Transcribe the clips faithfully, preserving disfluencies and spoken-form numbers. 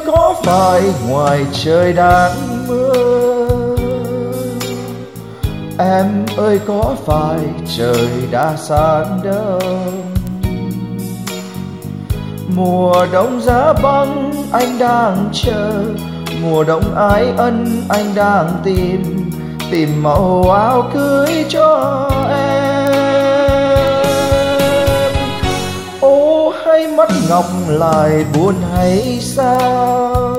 có phải ngoài trời đang mưa? Em ơi có phải trời đã sáng đâu? Mùa đông giá băng anh đang chờ, mùa đông ái ân anh đang tìm, tìm màu áo cưới cho em. Ô hay mắt ngọc lại buồn hay sao,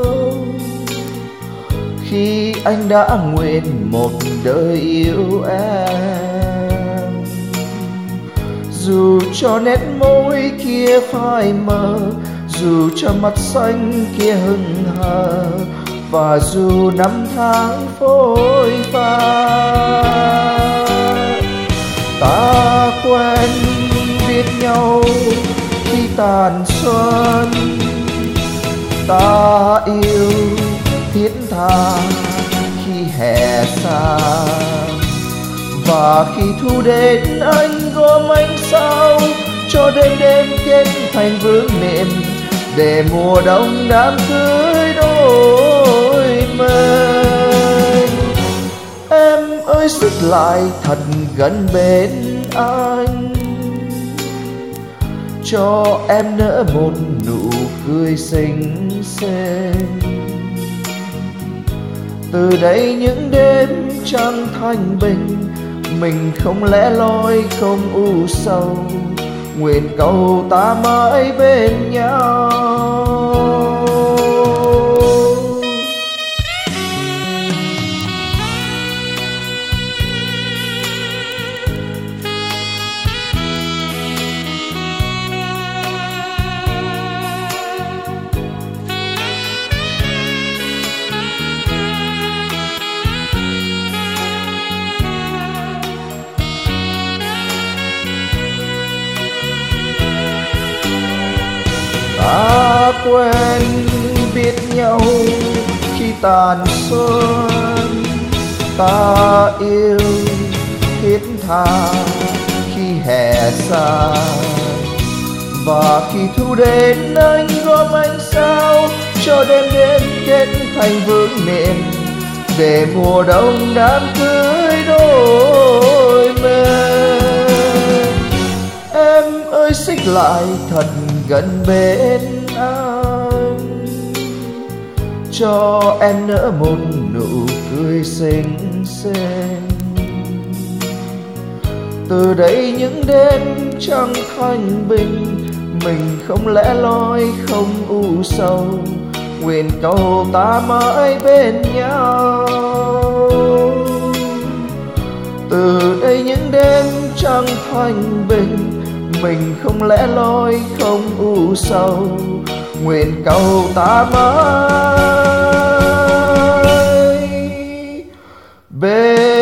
khi anh đã nguyện một đời yêu em. Dù cho nét môi kia phai mờ, dù cho mắt xanh kia hững hờ, và dù năm tháng phôi pha, ta quen biết nhau khi tàn xuân, ta yêu thiết tha khi hè xa. Và khi thu đến anh gom ánh sao, cho đêm đêm kết thành vương niệm, để mùa đông đám cưới đôi mình. Em ơi xích lại thật gần bên anh, cho em nở một nụ cười xinh xinh. Từ đây những đêm trăng thanh bình, mình không lẻ loi không u sầu, nguyện cầu ta mãi bên nhau. Ta quen biết nhau khi tàn xuân, ta yêu thiết tha khi hè xa. Và khi thu đến anh gom ánh sao, cho đêm đêm kết thành vương niệm, để mùa đông đám cưới đôi mình. Em ơi xích lại thật gần bên anh, cho em nở một nụ cười xinh xinh. Từ đây những đêm trăng thanh bình, mình không lẻ loi không u sầu, nguyện cầu ta mãi bên nhau. Từ đây những đêm trăng thanh bình, mình không lẻ loi không u sầu, nguyện cầu ta mãi bên